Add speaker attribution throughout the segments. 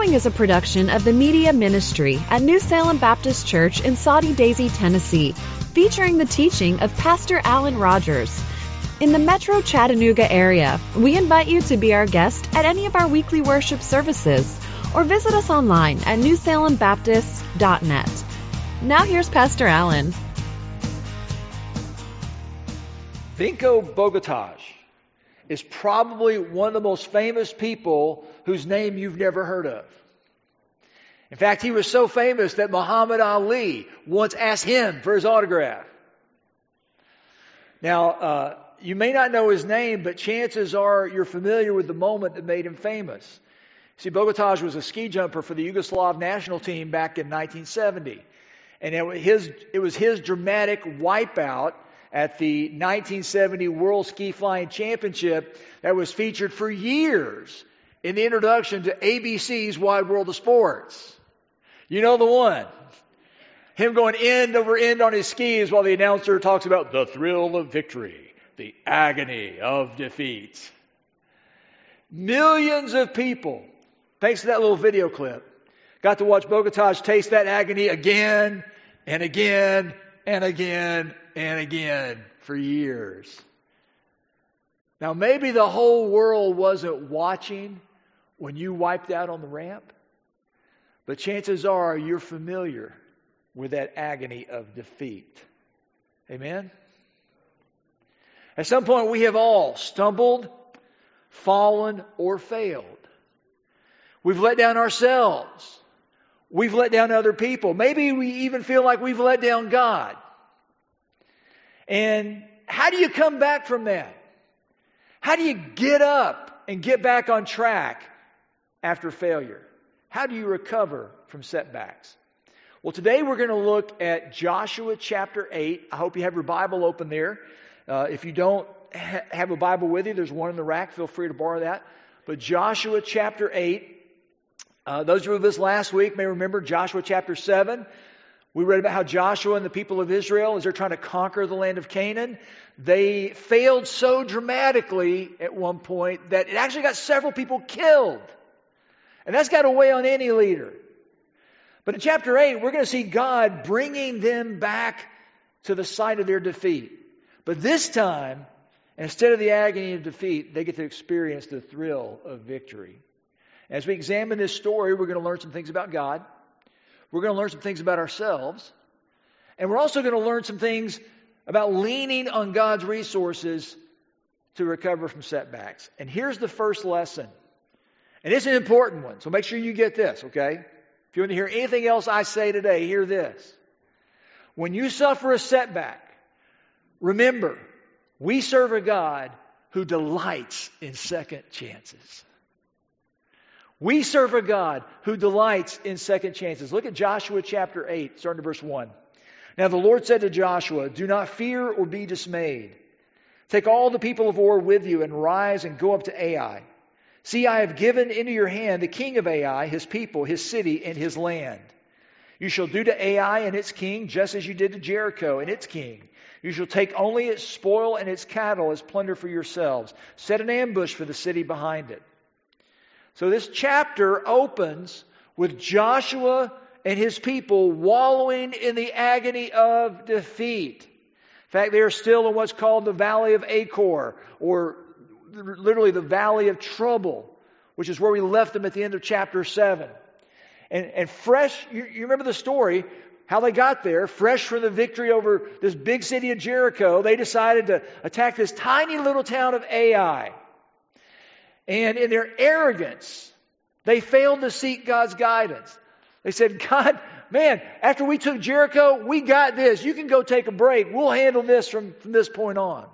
Speaker 1: following is a production of the Media Ministry at New Salem Baptist Church in Soddy Daisy, Tennessee, featuring the teaching of Pastor Alan Rogers. In the Metro Chattanooga area, we invite you to be our guest at any of our weekly worship services or visit us online at newsalembaptist.net. Now here's Pastor Alan.
Speaker 2: Vinko Bogataj is probably one of the most famous people whose name you've never heard of. In fact, he was so famous that Muhammad Ali once asked him for his autograph. Now, you may not know his name, but chances are you're familiar with the moment that made him famous. See, Bogataj was a ski jumper for the Yugoslav national team back in 1970. And it was his dramatic wipeout at the 1970 World Ski Flying Championship that was featured for years in the introduction to ABC's Wide World of Sports. You know the one. Him going end over end on his skis while the announcer talks about the thrill of victory, the agony of defeat. Millions of people, thanks to that little video clip, got to watch Bogataj taste that agony again and again and again and again for years. Now, maybe the whole world wasn't watching when you wiped out on the ramp, but chances are you're familiar with that agony of defeat. Amen? At some point, we have all stumbled, fallen, or failed. We've let down ourselves. We've let down other people. Maybe we even feel like we've let down God. And how do you come back from that? How do you get up and get back on track after failure? How do you recover from setbacks? Well, today we're going to look at Joshua chapter 8. I hope you have your Bible open there. If you don't have a Bible with you, there's one in the rack. Feel free to borrow that. But Joshua chapter 8. Those who were with us last week may remember Joshua chapter 7. We read about how Joshua and the people of Israel, as they're trying to conquer the land of Canaan, they failed so dramatically at one point that it actually got several people killed. And that's got to weigh on any leader. But in chapter 8, we're going to see God bringing them back to the site of their defeat. But this time, instead of the agony of defeat, they get to experience the thrill of victory. As we examine this story, we're going to learn some things about God. We're going to learn some things about ourselves. And we're also going to learn some things about leaning on God's resources to recover from setbacks. And here's the first lesson. And it's an important one, so make sure you get this, okay? If you want to hear anything else I say today, hear this. When you suffer a setback, remember, we serve a God who delights in second chances. We serve a God who delights in second chances. Look at Joshua chapter 8, starting to verse 1. Now the Lord said to Joshua, "Do not fear or be dismayed. Take all the people of Or with you and rise and go up to Ai. See, I have given into your hand the king of Ai, his people, his city, and his land. You shall do to Ai and its king just as you did to Jericho and its king. You shall take only its spoil and its cattle as plunder for yourselves. Set an ambush for the city behind it." So this chapter opens with Joshua and his people wallowing in the agony of defeat. In fact, they are still in what's called the Valley of Achor, or literally the Valley of Trouble, which is where we left them at the end of chapter 7. And fresh, you remember the story, how they got there, fresh from the victory over this big city of Jericho, they decided to attack this tiny little town of Ai. And in their arrogance, they failed to seek God's guidance. They said, "God, man, after we took Jericho, we got this. You can go take a break. We'll handle this from this point on."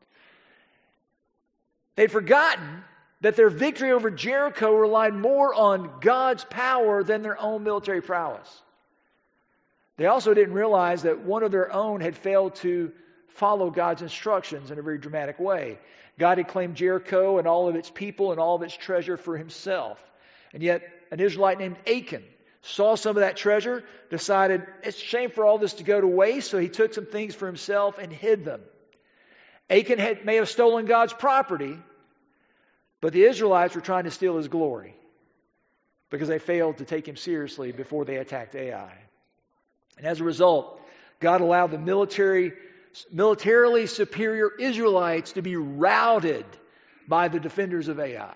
Speaker 2: They'd forgotten that their victory over Jericho relied more on God's power than their own military prowess. They also didn't realize that one of their own had failed to follow God's instructions in a very dramatic way. God had claimed Jericho and all of its people and all of its treasure for himself. And yet an Israelite named Achan saw some of that treasure, decided it's a shame for all this to go to waste, so he took some things for himself and hid them. Achan may have stolen God's property, but the Israelites were trying to steal his glory. because they failed to take him seriously before they attacked Ai. And as a result, God allowed the militarily superior Israelites to be routed by the defenders of Ai.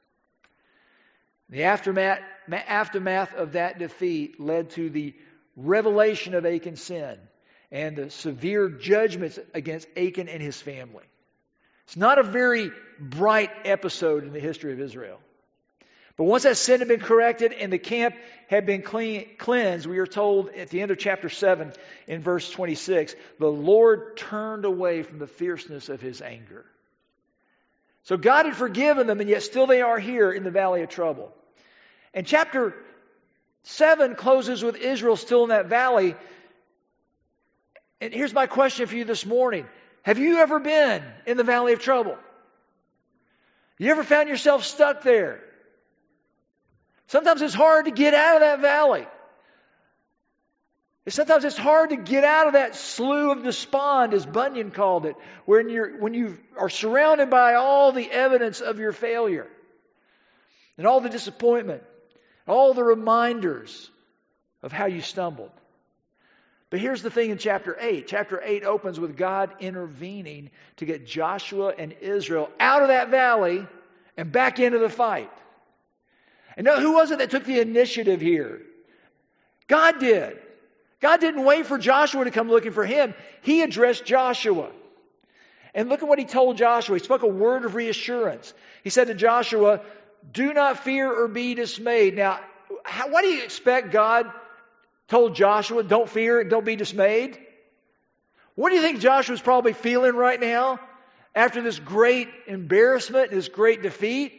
Speaker 2: The aftermath of that defeat led to the revelation of Achan's sin and the severe judgments against Achan and his family. It's not a very bright episode in the history of Israel. But once that sin had been corrected and the camp had been cleansed, we are told at the end of chapter 7 in verse 26, the Lord turned away from the fierceness of his anger. So God had forgiven them, and yet still they are here in the valley of trouble. And chapter 7 closes with Israel still in that valley. And here's my question for you this morning. Have you ever been in the valley of trouble? You ever found yourself stuck there? Sometimes it's hard to get out of that valley. Sometimes it's hard to get out of that slough of despond, as Bunyan called it, when you are surrounded by all the evidence of your failure and all the disappointment, all the reminders of how you stumbled. But here's the thing in chapter 8. Chapter 8 opens with God intervening to get Joshua and Israel out of that valley and back into the fight. And now, who was it that took the initiative here? God did. God didn't wait for Joshua to come looking for him. He addressed Joshua. And look at what he told Joshua. He spoke a word of reassurance. He said to Joshua, "Do not fear or be dismayed." Now, why do you expect God told Joshua, "Don't fear and don't be dismayed"? What do you think Joshua's probably feeling right now after this great embarrassment, this great defeat?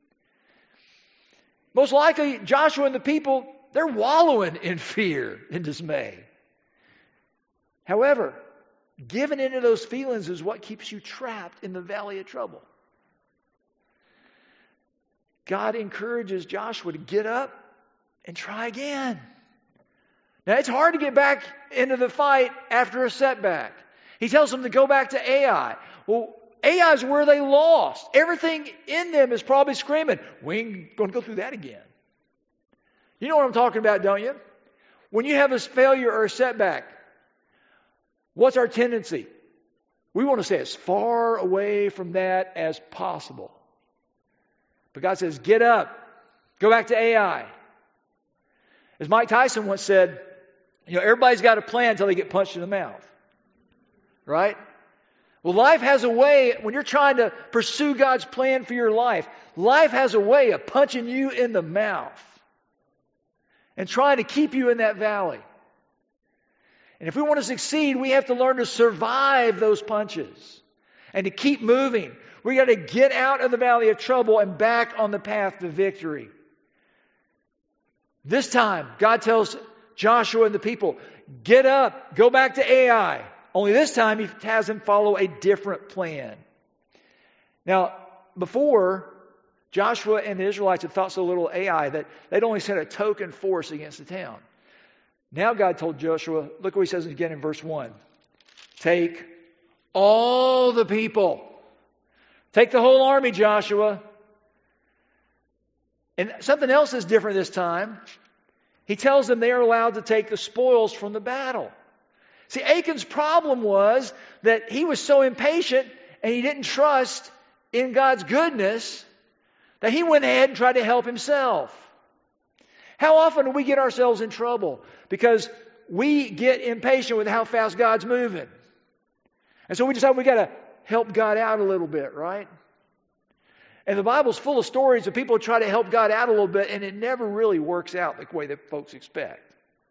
Speaker 2: Most likely, Joshua and the people, they're wallowing in fear and dismay. However, giving into those feelings is what keeps you trapped in the valley of trouble. God encourages Joshua to get up and try again. Now, it's hard to get back into the fight after a setback. He tells them to go back to Ai. Well, Ai is where they lost. Everything in them is probably screaming, "We ain't going to go through that again." You know what I'm talking about, don't you? When you have a failure or a setback, what's our tendency? We want to stay as far away from that as possible. But God says, get up. Go back to Ai. As Mike Tyson once said, everybody's got a plan until they get punched in the mouth. Right? Well, life has a way, when you're trying to pursue God's plan for your life has a way of punching you in the mouth and trying to keep you in that valley. And if we want to succeed, we have to learn to survive those punches and to keep moving. We got to get out of the valley of trouble and back on the path to victory. This time, God tells Joshua and the people, get up, go back to Ai. Only this time, he has them follow a different plan. Now, before, Joshua and the Israelites had thought so little of Ai that they'd only sent a token force against the town. Now God told Joshua, look what he says again in verse 1. Take all the people. Take the whole army, Joshua. And something else is different this time. He tells them they are allowed to take the spoils from the battle. See, Achan's problem was that he was so impatient and he didn't trust in God's goodness that he went ahead and tried to help himself. How often do we get ourselves in trouble? Because we get impatient with how fast God's moving. And so we decide we got to help God out a little bit, right? And the Bible's full of stories of people who try to help God out a little bit, and it never really works out the way that folks expect.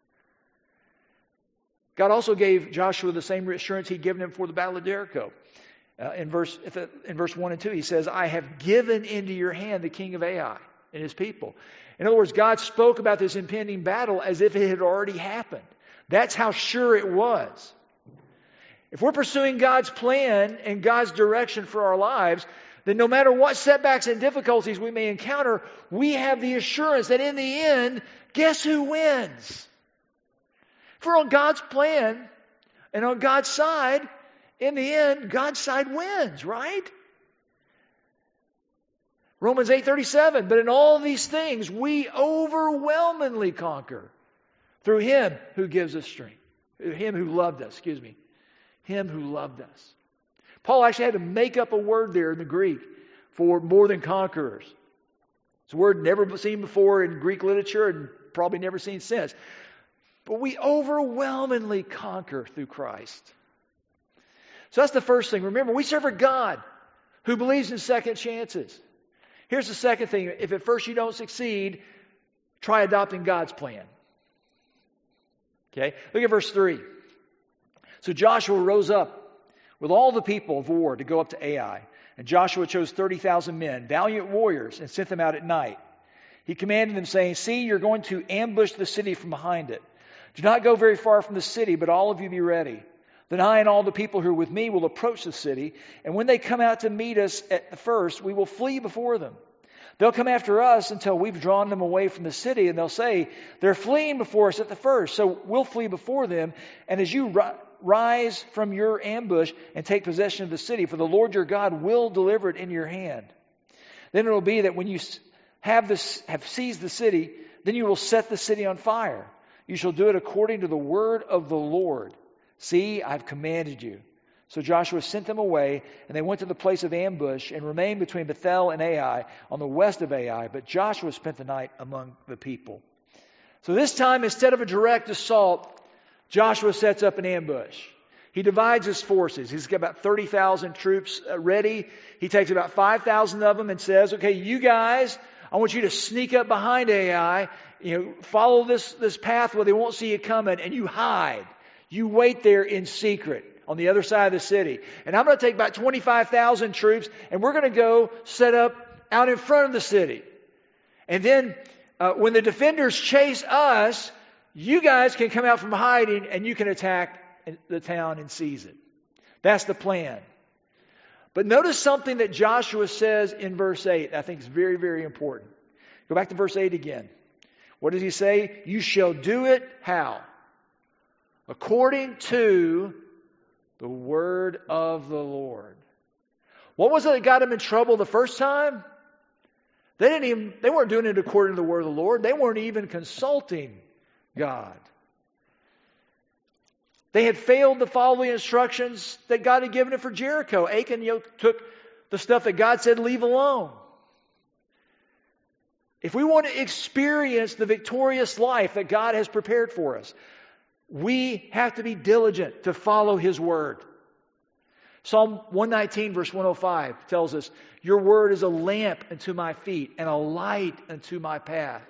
Speaker 2: God also gave Joshua the same reassurance he'd given him for the Battle of Jericho. In verse 1 and 2, he says, I have given into your hand the king of Ai and his people. In other words, God spoke about this impending battle as if it had already happened. That's how sure it was. If we're pursuing God's plan and God's direction for our lives, then no matter what setbacks and difficulties we may encounter, we have the assurance that in the end, guess who wins? If we're on God's plan and on God's side, in the end, God's side wins, right? Romans 8:37, but in all these things we overwhelmingly conquer through Him who gives us strength. Him who loved us, Him who loved us. Paul actually had to make up a word there in the Greek for more than conquerors. It's a word never seen before in Greek literature and probably never seen since. But we overwhelmingly conquer through Christ. So that's the first thing. Remember, we serve a God who believes in second chances. Here's the second thing. If at first you don't succeed, try adopting God's plan. Okay? Look at verse 3. So Joshua rose up with all the people of war to go up to Ai. And Joshua chose 30,000 men, valiant warriors, and sent them out at night. He commanded them, saying, see, you're going to ambush the city from behind it. Do not go very far from the city, but all of you be ready. Then I and all the people who are with me will approach the city, and when they come out to meet us at the first, we will flee before them. They'll come after us until we've drawn them away from the city, and they'll say, they're fleeing before us at the first, so we'll flee before them. And as you rise from your ambush and take possession of the city, for the Lord your God will deliver it into your hand. Then it will be that when you have seized the city, then you will set the city on fire. You shall do it according to the word of the Lord. See, I've commanded you. So Joshua sent them away, and they went to the place of ambush and remained between Bethel and Ai on the west of Ai. But Joshua spent the night among the people. So this time, instead of a direct assault, Joshua sets up an ambush. He divides his forces. He's got about 30,000 troops ready. He takes about 5,000 of them and says, okay, you guys, I want you to sneak up behind Ai, follow this path where they won't see you coming, and you hide. You wait there in secret on the other side of the city. And I'm going to take about 25,000 troops, and we're going to go set up out in front of the city. And then when the defenders chase us, you guys can come out from hiding, and you can attack the town and seize it. That's the plan. But notice something that Joshua says in verse 8 I think is very, very important. Go back to verse 8 again. What does he say? You shall do it how? According to the word of the Lord. What was it that got them in trouble the first time? They weren't doing it according to the word of the Lord. They weren't even consulting God. They had failed to follow the instructions that God had given them for Jericho. Achan took the stuff that God said leave alone. If we want to experience the victorious life that God has prepared for us, we have to be diligent to follow His Word. Psalm 119 verse 105 tells us, your word is a lamp unto my feet and a light unto my path.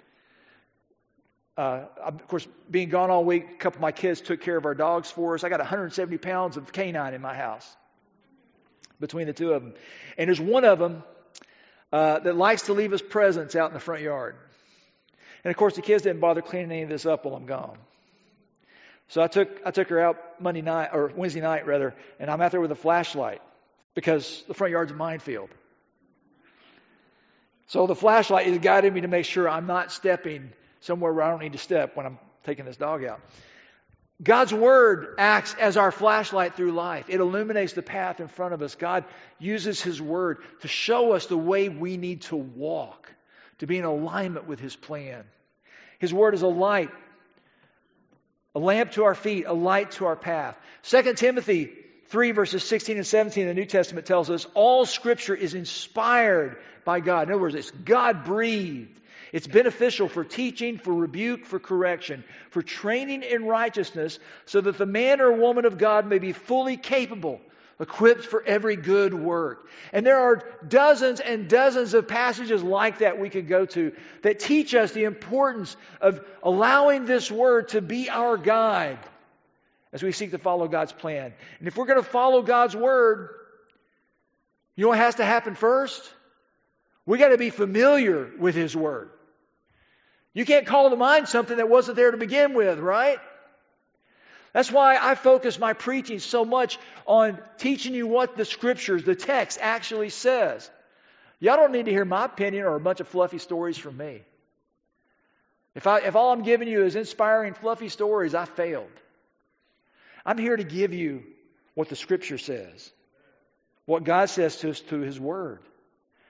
Speaker 2: Of course, being gone all week, a couple of my kids took care of our dogs for us. I got 170 pounds of canine in my house between the two of them. And there's one of them that likes to leave us presents out in the front yard. And of course, the kids didn't bother cleaning any of this up while I'm gone. So I took her out Wednesday night, and I'm out there with a flashlight because the front yard's a minefield. So the flashlight is guiding me to make sure I'm not stepping somewhere where I don't need to step when I'm taking this dog out. God's Word acts as our flashlight through life. It illuminates the path in front of us. God uses His Word to show us the way we need to walk, to be in alignment with His plan. His Word is a light, a lamp to our feet, a light to our path. 2 Timothy 3 verses 16 and 17 in the New Testament tells us all Scripture is inspired by God. In other words, it's God-breathed. It's beneficial for teaching, for rebuke, for correction, for training in righteousness, so that the man or woman of God may be fully capable, equipped for every good work. And there are dozens and dozens of passages like that we could go to that teach us the importance of allowing this Word to be our guide as we seek to follow God's plan. And if we're going to follow God's Word, you know what has to happen first? We got to be familiar with His Word. You can't call to mind something that wasn't there to begin with, right? That's why I focus my preaching so much on teaching you what the Scriptures, the text, actually says. Y'all don't need to hear my opinion or a bunch of fluffy stories from me. If all I'm giving you is inspiring, fluffy stories, I failed. I'm here to give you what the Scripture says, what God says to us through His Word.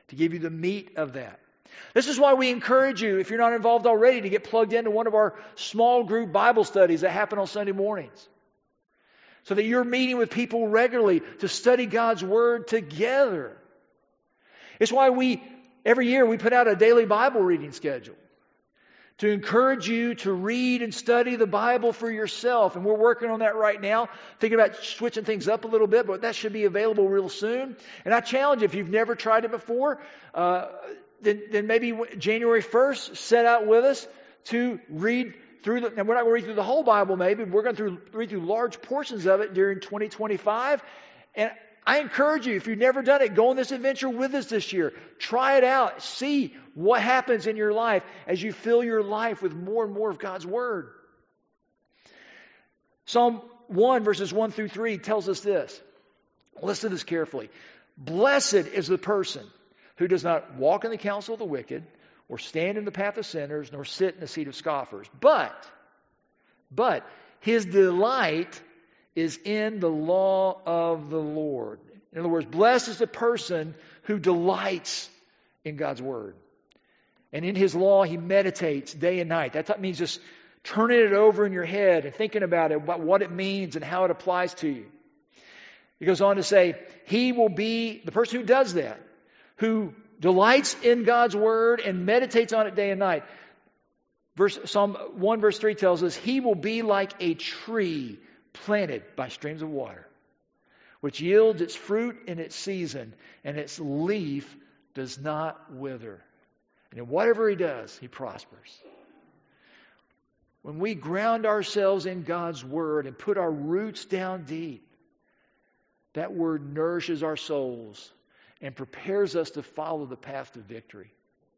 Speaker 2: to give you the meat of that. This is why we encourage you, if you're not involved already, to get plugged into one of our small group Bible studies that happen on Sunday mornings. So that you're meeting with people regularly to study God's Word together. It's why every year we put out a daily Bible reading schedule to encourage you to read and study the Bible for yourself. And we're working on that right now, thinking about switching things up a little bit, but that should be available real soon. And I challenge you, if you've never tried it before, then maybe January 1st, set out with us to read through and we're not going to read through the whole Bible maybe, but we're going to read through large portions of it during 2025. And I encourage you, if you've never done it, go on this adventure with us this year. Try it out. See what happens in your life as you fill your life with more and more of God's Word. Psalm 1, verses 1 through 3 tells us this. Listen to this carefully. Blessed is the person who does not walk in the counsel of the wicked, or stand in the path of sinners, nor sit in the seat of scoffers. But his delight is in the law of the Lord. In other words, blessed is the person who delights in God's Word. And in His law, he meditates day and night. That means just turning it over in your head and thinking about it, about what it means and how it applies to you. He goes on to say, he will be the person who does that, who delights in God's Word and meditates on it day and night. Psalm 1 verse 3 tells us, he will be like a tree planted by streams of water, which yields its fruit in its season, and its leaf does not wither. And in whatever he does, he prospers. When we ground ourselves in God's Word and put our roots down deep, that Word nourishes our souls and prepares us to follow the path to victory.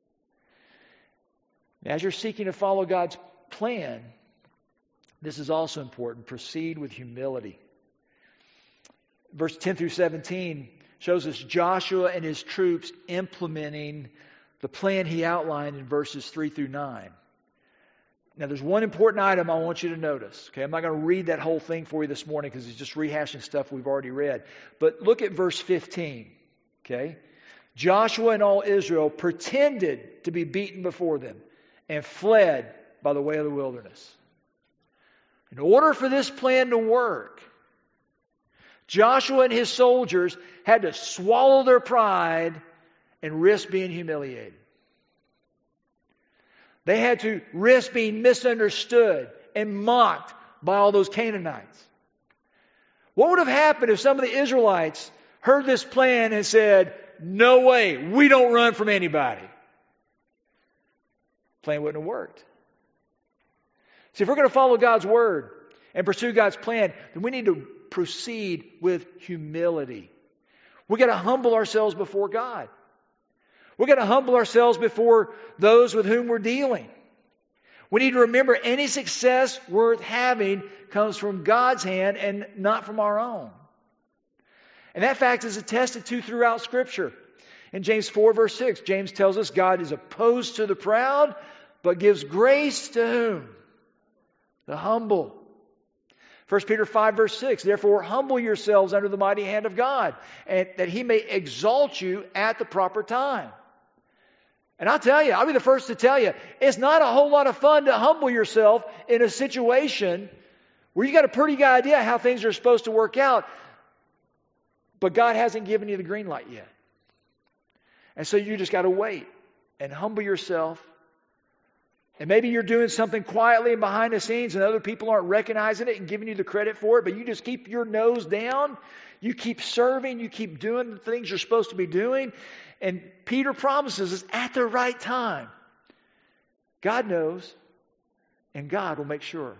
Speaker 2: As you're seeking to follow God's plan, this is also important. Proceed with humility. Verse 10 through 17 shows us Joshua and his troops implementing the plan he outlined in verses 3 through 9. Now, there's one important item I want you to notice. Okay, I'm not going to read that whole thing for you this morning because it's just rehashing stuff we've already read. But look at verse 15. Okay, Joshua and all Israel pretended to be beaten before them and fled by the way of the wilderness. In order for this plan to work, Joshua and his soldiers had to swallow their pride and risk being humiliated. They had to risk being misunderstood and mocked by all those Canaanites. What would have happened if some of the Israelites heard this plan and said, no way, we don't run from anybody? The plan wouldn't have worked. See, if we're going to follow God's Word and pursue God's plan, then we need to proceed with humility. We've got to humble ourselves before God. We've got to humble ourselves before those with whom we're dealing. We need to remember any success worth having comes from God's hand and not from our own. And that fact is attested to throughout Scripture. In James 4 verse 6, James tells us God is opposed to the proud, but gives grace to whom? The humble. 1 Peter 5 verse 6, therefore humble yourselves under the mighty hand of God, and that He may exalt you at the proper time. And I'll tell you, I'll be the first to tell you, it's not a whole lot of fun to humble yourself in a situation where you got a pretty good idea how things are supposed to work out, but God hasn't given you the green light yet. And so you just got to wait and humble yourself. And maybe you're doing something quietly and behind the scenes and other people aren't recognizing it and giving you the credit for it, but you just keep your nose down. You keep serving. You keep doing the things you're supposed to be doing. And Peter promises us at the right time, God knows and God will make sure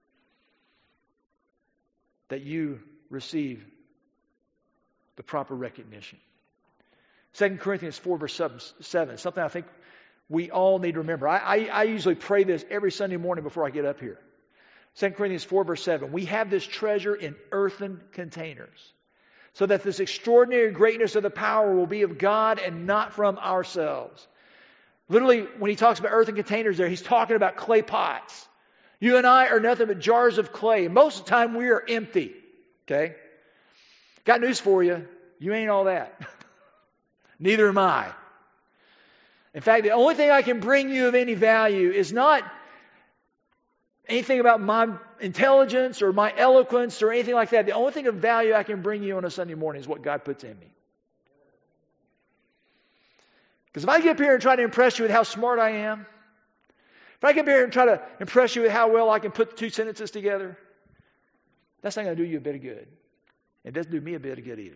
Speaker 2: that you receive the proper recognition. 2 Corinthians 4 verse 7, something I think we all need to remember. I usually pray this every Sunday morning before I get up here. 2 Corinthians 4 verse 7, we have this treasure in earthen containers, so that this extraordinary greatness of the power will be of God and not from ourselves. Literally, when he talks about earthen containers there, he's talking about clay pots. You and I are nothing but jars of clay. Most of the time we are empty. Okay? Got news for you. You ain't all that. Neither am I. In fact, the only thing I can bring you of any value is not anything about my intelligence or my eloquence or anything like that. The only thing of value I can bring you on a Sunday morning is what God puts in me. Because if I get up here and try to impress you with how smart I am, if I get up here and try to impress you with how well I can put the two sentences together, that's not going to do you a bit of good. It doesn't do me a bit of good either.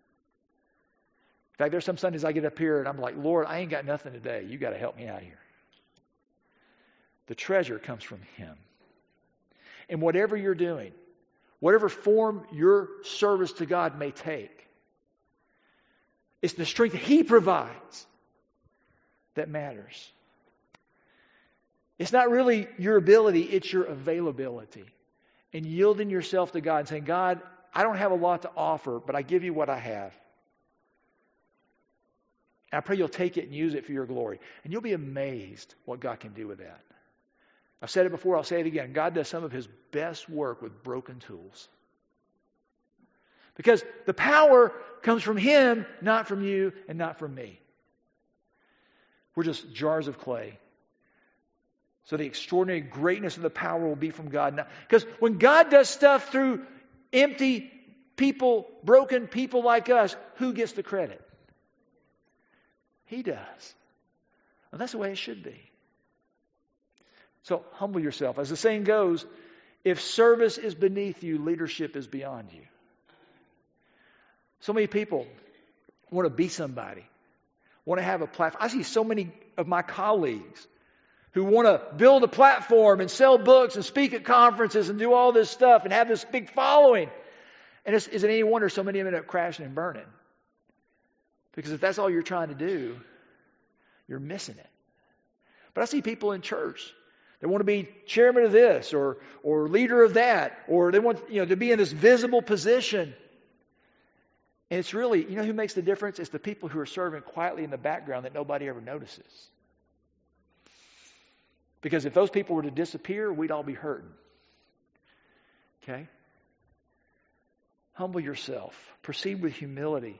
Speaker 2: In fact, there's some Sundays I get up here and I'm like, Lord, I ain't got nothing today. You got to help me out here. The treasure comes from Him. And whatever you're doing, whatever form your service to God may take, it's the strength He provides that matters. It's not really your ability, it's your availability. And yielding yourself to God and saying, God, I don't have a lot to offer, but I give you what I have. And I pray you'll take it and use it for your glory. And you'll be amazed what God can do with that. I've said it before, I'll say it again. God does some of His best work with broken tools. Because the power comes from Him, not from you and not from me. We're just jars of clay. So the extraordinary greatness of the power will be from God. Because when God does stuff through empty people, broken people like us, who gets the credit? He does. Well, that's the way it should be. So humble yourself. As the saying goes, if service is beneath you, leadership is beyond you. So many people want to be somebody, want to have a platform. I see so many of my colleagues who want to build a platform and sell books and speak at conferences and do all this stuff and have this big following. And is it any wonder so many of them end up crashing and burning? Because if that's all you're trying to do, you're missing it. But I see people in church that want to be chairman of this or leader of that, or they want to be in this visible position. And it's really, who makes the difference? It's the people who are serving quietly in the background that nobody ever notices. Because if those people were to disappear, we'd all be hurting. Okay? Humble yourself. Proceed with humility.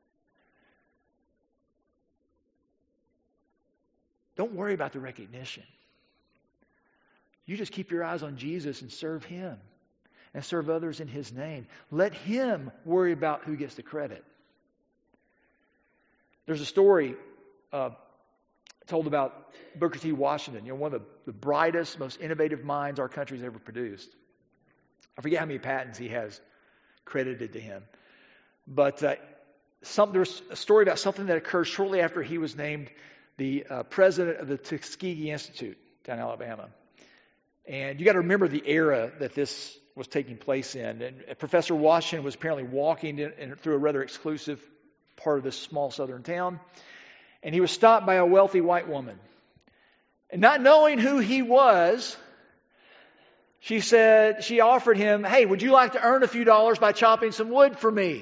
Speaker 2: Don't worry about the recognition. You just keep your eyes on Jesus and serve Him. And serve others in His name. Let Him worry about who gets the credit. There's a story told about Booker T. Washington, one of the brightest, most innovative minds our country's ever produced. I forget how many patents he has credited to him. But there's a story about something that occurred shortly after he was named the president of the Tuskegee Institute down in Alabama. And you got to remember the era that this was taking place in. And Professor Washington was apparently walking through a rather exclusive part of this small southern town. And he was stopped by a wealthy white woman. And not knowing who he was, she offered him, hey, would you like to earn a few dollars by chopping some wood for me?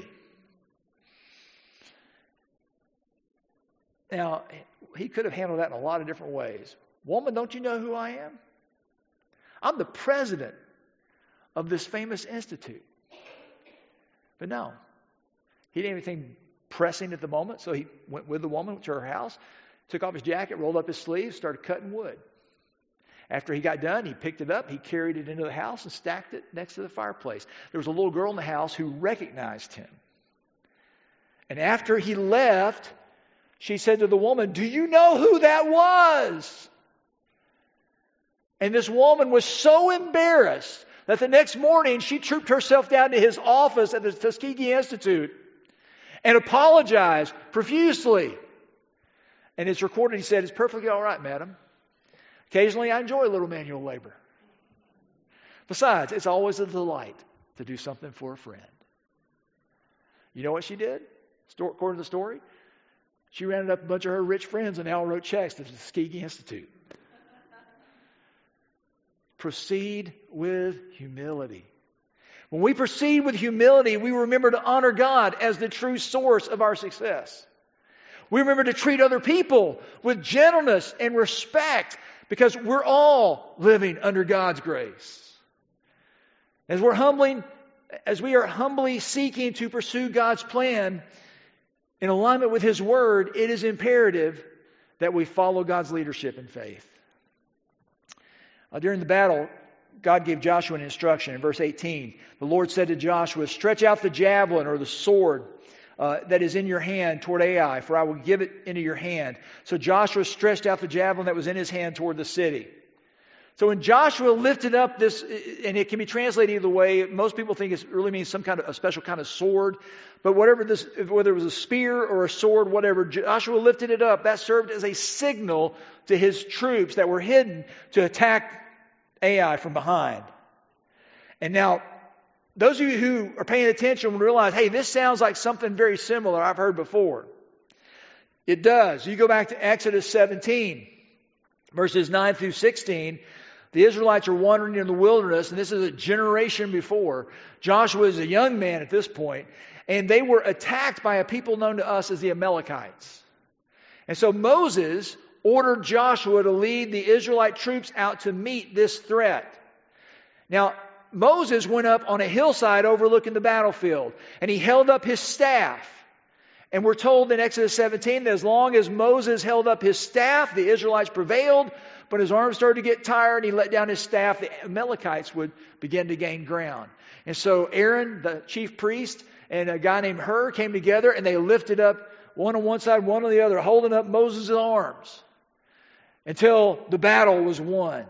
Speaker 2: Now, he could have handled that in a lot of different ways. Woman, don't you know who I am? I'm the president of this famous institute. But no, he didn't have anything pressing at the moment, so he went with the woman to her house, took off his jacket, rolled up his sleeves, started cutting wood. After he got done, he picked it up, he carried it into the house and stacked it next to the fireplace. There was a little girl in the house who recognized him. And after he left, she said to the woman, do you know who that was? And this woman was so embarrassed that the next morning she trooped herself down to his office at the Tuskegee Institute and apologized profusely. And it's recorded, he said, it's perfectly all right, madam. Occasionally I enjoy a little manual labor. Besides, it's always a delight to do something for a friend. You know what she did? According to the story, she rounded up a bunch of her rich friends and they all wrote checks to the Tuskegee Institute. Proceed with humility. When we proceed with humility, we remember to honor God as the true source of our success. We remember to treat other people with gentleness and respect because we're all living under God's grace. As we are humbly seeking to pursue God's plan in alignment with His Word, it is imperative that we follow God's leadership in faith. During the battle, God gave Joshua an instruction in verse 18. The Lord said to Joshua, "Stretch out the javelin or the sword that is in your hand toward Ai, for I will give it into your hand." So Joshua stretched out the javelin that was in his hand toward the city. So when Joshua lifted up this, and it can be translated either way, most people think it really means some kind of a special kind of sword. But whether it was a spear or a sword, whatever, Joshua lifted it up. That served as a signal to his troops that were hidden to attack Ai from behind. And now, those of you who are paying attention will realize, hey, this sounds like something very similar I've heard before. It does. You go back to Exodus 17, verses 9 through 16. The Israelites are wandering in the wilderness, and this is a generation before. Joshua is a young man at this point, and they were attacked by a people known to us as the Amalekites. And so Moses ordered Joshua to lead the Israelite troops out to meet this threat. Now, Moses went up on a hillside overlooking the battlefield, and he held up his staff. And we're told in Exodus 17 that as long as Moses held up his staff, the Israelites prevailed. But his arms started to get tired, and he let down his staff. The Amalekites would begin to gain ground. And so Aaron, the chief priest, and a guy named Hur came together, and they lifted up one on one side, one on the other, holding up Moses' arms until the battle was won.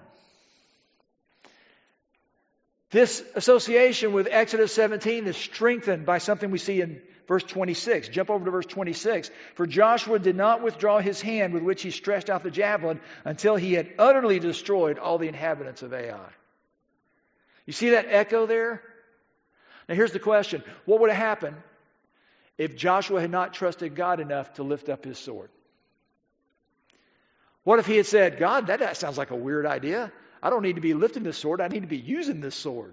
Speaker 2: This association with Exodus 17 is strengthened by something we see in verse 26. Jump over to verse 26. For Joshua did not withdraw his hand with which he stretched out the javelin until he had utterly destroyed all the inhabitants of Ai. You see that echo there? Now here's the question. What would have happened if Joshua had not trusted God enough to lift up his sword? What if he had said, God, that sounds like a weird idea. I don't need to be lifting this sword. I need to be using this sword.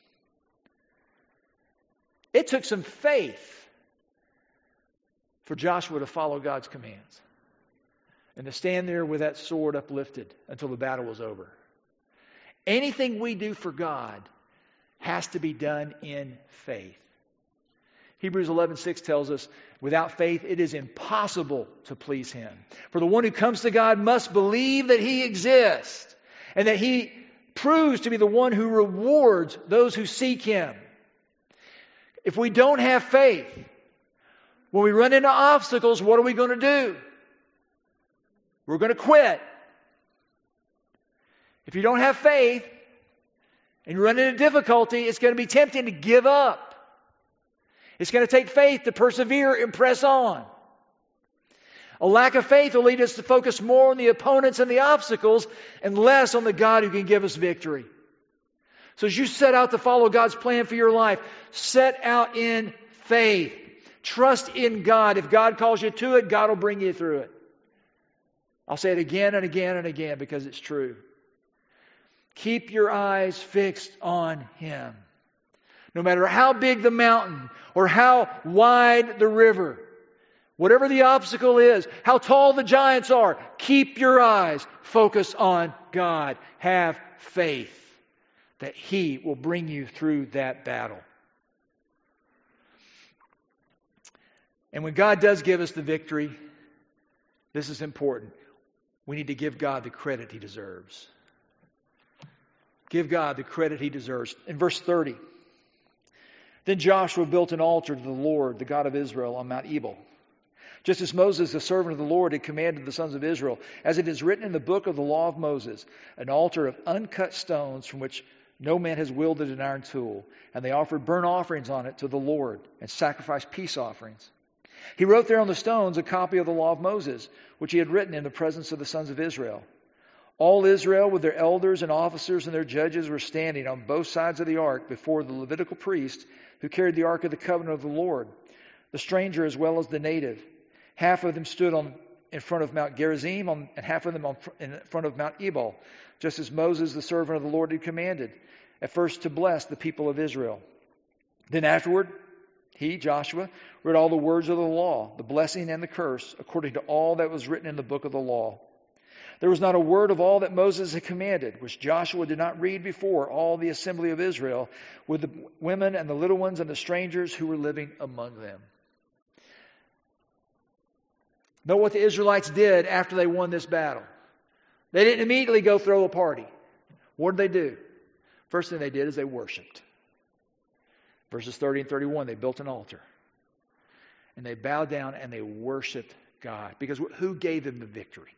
Speaker 2: It took some faith for Joshua to follow God's commands and to stand there with that sword uplifted until the battle was over. Anything we do for God has to be done in faith. Hebrews 11:6 tells us, without faith it is impossible to please Him. For the one who comes to God must believe that He exists and that He proves to be the one who rewards those who seek Him. If we don't have faith, when we run into obstacles, what are we going to do? We're going to quit. If you don't have faith and you run into difficulty, it's going to be tempting to give up. It's going to take faith to persevere and press on. A lack of faith will lead us to focus more on the opponents and the obstacles and less on the God who can give us victory. So as you set out to follow God's plan for your life, set out in faith. Trust in God. If God calls you to it, God will bring you through it. I'll say it again and again and again because it's true. Keep your eyes fixed on Him. No matter how big the mountain or how wide the river, whatever the obstacle is, how tall the giants are, keep your eyes focused on God. Have faith that He will bring you through that battle. And when God does give us the victory, this is important. We need to give God the credit He deserves. Give God the credit He deserves. In verse 30, then Joshua built an altar to the Lord, the God of Israel, on Mount Ebal. Just as Moses, the servant of the Lord, had commanded the sons of Israel, as it is written in the book of the law of Moses, an altar of uncut stones from which no man has wielded an iron tool. And they offered burnt offerings on it to the Lord and sacrificed peace offerings. He wrote there on the stones a copy of the law of Moses, which he had written in the presence of the sons of Israel. All Israel with their elders and officers and their judges were standing on both sides of the ark before the Levitical priest who carried the ark of the covenant of the Lord, the stranger as well as the native. Half of them stood in front of Mount Gerizim and half of them in front of Mount Ebal, just as Moses, the servant of the Lord, had commanded, at first to bless the people of Israel. Then afterward, he, Joshua, read all the words of the law, the blessing and the curse, according to all that was written in the book of the law. There was not a word of all that Moses had commanded, which Joshua did not read before all the assembly of Israel, with the women and the little ones and the strangers who were living among them. Know what the Israelites did after they won this battle. They didn't immediately go throw a party. What did they do? First thing they did is they worshiped. Verses 30 and 31, they built an altar. And they bowed down and they worshiped God. Because who gave them the victory?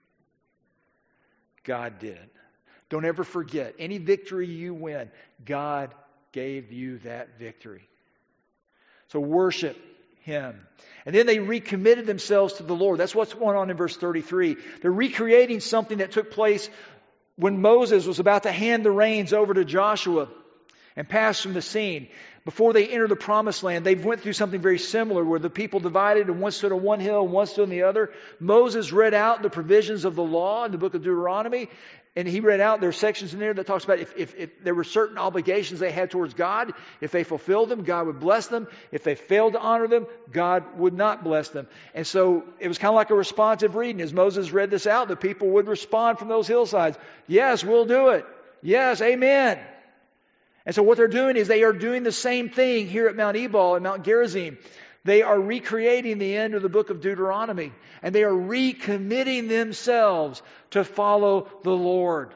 Speaker 2: God did. Don't ever forget, any victory you win, God gave you that victory. So worship Him. And then they recommitted themselves to the Lord. That's what's going on in verse 33. They're recreating something that took place when Moses was about to hand the reins over to Joshua and pass from the scene. Before they entered the promised land, they went through something very similar where the people divided and one stood on one hill and one stood on the other. Moses read out the provisions of the law in the book of Deuteronomy. And he read out, there are sections in there that talks about if there were certain obligations they had towards God, if they fulfilled them, God would bless them. If they failed to honor them, God would not bless them. And so it was kind of like a responsive reading. As Moses read this out, the people would respond from those hillsides. Yes, we'll do it. Yes, amen. And so what they're doing is they are doing the same thing here at Mount Ebal and Mount Gerizim. They are recreating the end of the book of Deuteronomy. And they are recommitting themselves to follow the Lord.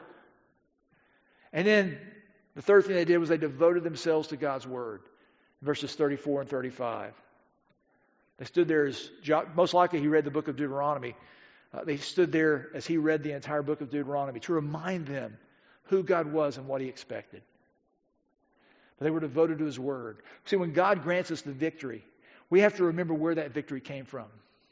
Speaker 2: And then the third thing they did was they devoted themselves to God's Word. Verses 34 and 35. They stood there as, most likely he read the book of Deuteronomy. They stood there as he read the entire book of Deuteronomy to remind them who God was and what He expected. But they were devoted to His Word. See, when God grants us the victory, we have to remember where that victory came from.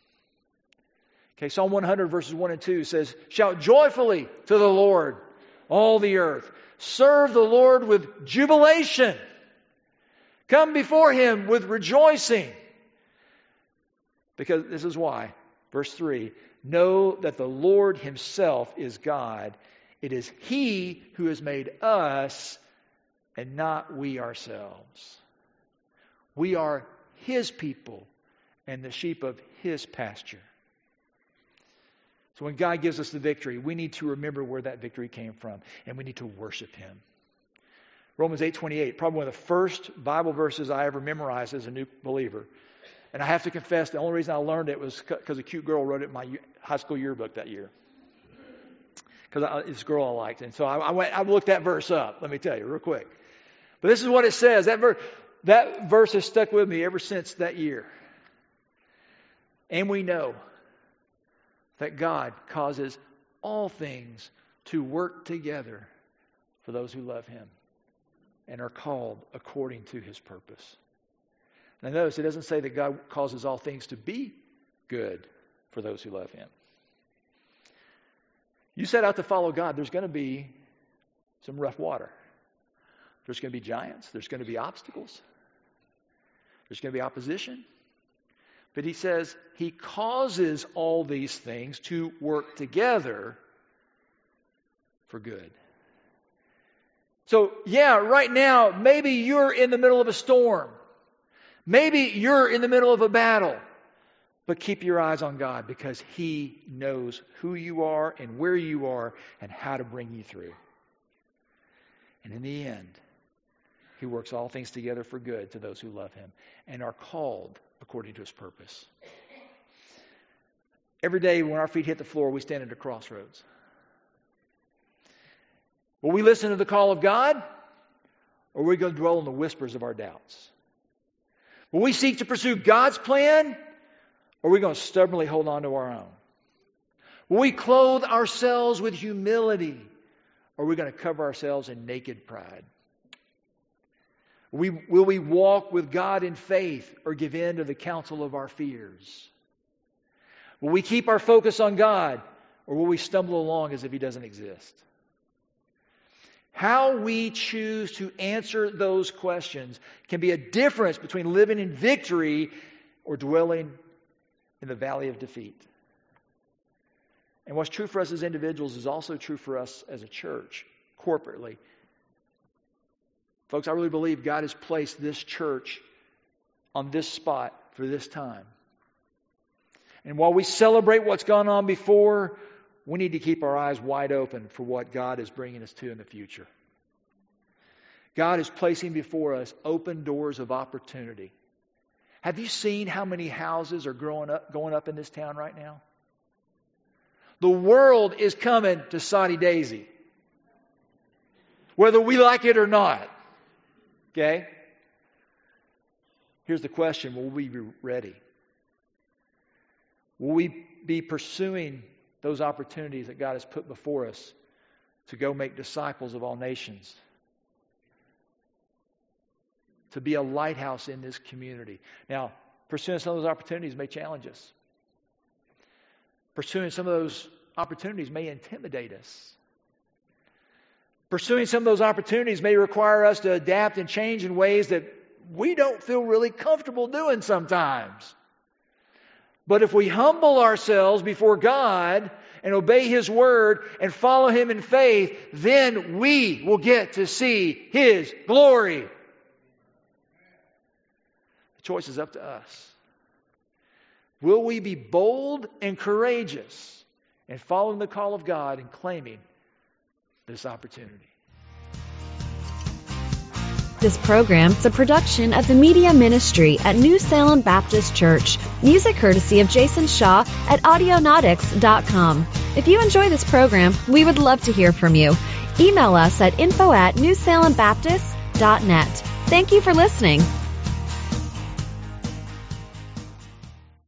Speaker 2: Okay, Psalm 100 verses 1 and 2 says, "Shout joyfully to the Lord, all the earth. Serve the Lord with jubilation. Come before Him with rejoicing." Because this is why. Verse 3, "Know that the Lord Himself is God. It is He who has made us and not we ourselves. We are His people and the sheep of His pasture." So when God gives us the victory, we need to remember where that victory came from, and we need to worship Him. Romans 8:28, probably one of the first Bible verses I ever memorized as a new believer. And I have to confess, the only reason I learned it was because a cute girl wrote it in my high school yearbook that year. Because this girl I liked. And so I looked that verse up, let me tell you, real quick. But this is what it says. That verse has stuck with me ever since that year. "And we know that God causes all things to work together for those who love Him and are called according to His purpose." Now notice, it doesn't say that God causes all things to be good for those who love Him. You set out to follow God, there's going to be some rough water. There's going to be giants. There's going to be obstacles. There's going to be opposition. But He says He causes all these things to work together for good. So, yeah, right now, maybe you're in the middle of a storm. Maybe you're in the middle of a battle. But keep your eyes on God, because He knows who you are and where you are and how to bring you through. And in the end, He works all things together for good to those who love Him and are called according to His purpose. Every day when our feet hit the floor, we stand at a crossroads. Will we listen to the call of God, or are we going to dwell on the whispers of our doubts? Will we seek to pursue God's plan, or are we going to stubbornly hold on to our own? Will we clothe ourselves with humility, or are we going to cover ourselves in naked pride? Will we walk with God in faith, or give in to the counsel of our fears? Will we keep our focus on God, or will we stumble along as if He doesn't exist? How we choose to answer those questions can be a difference between living in victory or dwelling in the valley of defeat. And what's true for us as individuals is also true for us as a church, corporately. Folks, I really believe God has placed this church on this spot for this time. And while we celebrate what's gone on before, we need to keep our eyes wide open for what God is bringing us to in the future. God is placing before us open doors of opportunity. Have you seen how many houses are going up in this town right now? The world is coming to Soddy Daisy, whether we like it or not. Okay? Here's the question: will we be ready? Will we be pursuing those opportunities that God has put before us to go make disciples of all nations? To be a lighthouse in this community. Now, pursuing some of those opportunities may challenge us. Pursuing some of those opportunities may intimidate us. Pursuing some of those opportunities may require us to adapt and change in ways that we don't feel really comfortable doing sometimes. But if we humble ourselves before God and obey His Word and follow Him in faith, then we will get to see His glory. The choice is up to us. Will we be bold and courageous in following the call of God and claiming this opportunity?
Speaker 1: This program is a production of the Media Ministry at New Salem Baptist Church. Music courtesy of Jason Shaw at Audionautics.com. If you enjoy this program, we would love to hear from you. Email us at info@newsalembaptist.net. Thank you for listening.